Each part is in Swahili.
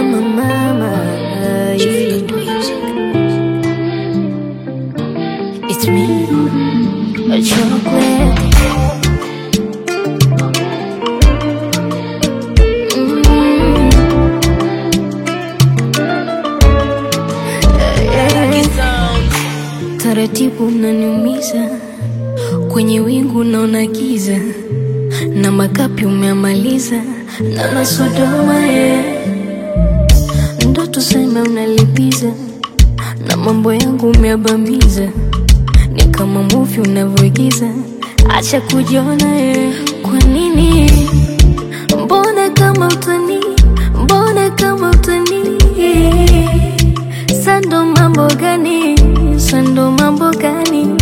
mama. It's me, a chocolate. Taratibu unaniumiza, kwenye wingu naona giza, na makapi umeamaliza, na nasodoma ndo tuseme unalipiza, na mambo yangu umeabamiza, ni kama movie unavyoigiza. Acha kujiona kwa nini? Mbona kama utani, mbona kama utani? Sando mambo gani, sando mambo gani?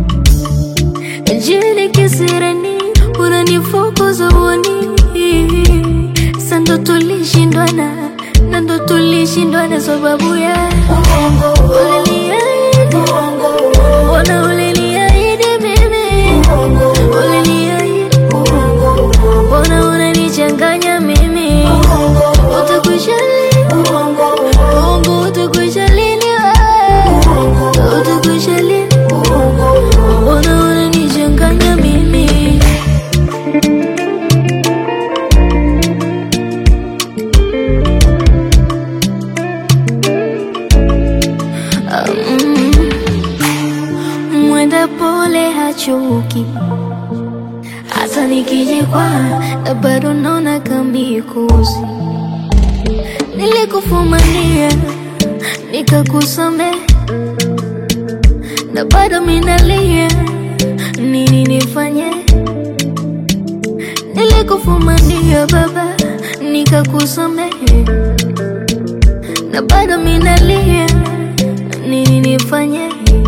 Jini kisirani, unanifukuza uoni. Sando tulishindwana, nando tulishindwana sababu ya uliniahidi. Mbona uliniahidi mimi? Uliniahidi. Mbona unanichanganya mimi? Utakwisha lini? Uongo utakwisha lini? Utakwisha lini? Mbona unanichanganya mimi? Mwenda pole hachoki, hata nikijikwa na bado naona kamikuzi. Nilikufumania nikakusamehe, na bado minalia, nini nifanye? Nilikufumania baba, nikakusamehe, na bado minalia, nini nifanye?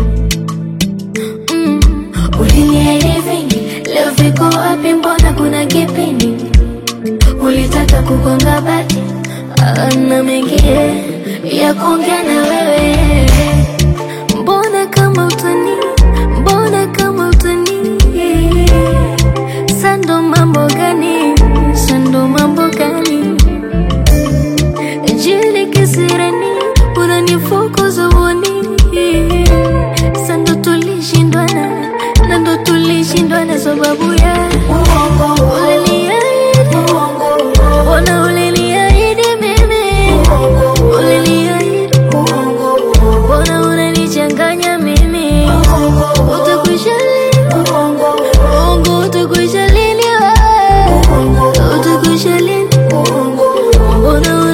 Uliniahidi vingi, leo viko wapi? Mbona kuna kipindi ulitaka kugonga bati? Na mengi ya kuongea na wewe. Mbona kama utani, mbona kama utani? Sando mambo gani, sando mambo gani? Jili kisirani, unanifukuza uoni. Sando tulishindwana, nando tulishindwana sababu ya uliniahidi. Mbona uliniahidi mimi? Uliniahidi. Mbona unanichanganya mimi? Utakwisha lini? Uongo utakwisha lini? Utakwisha lini? Mbona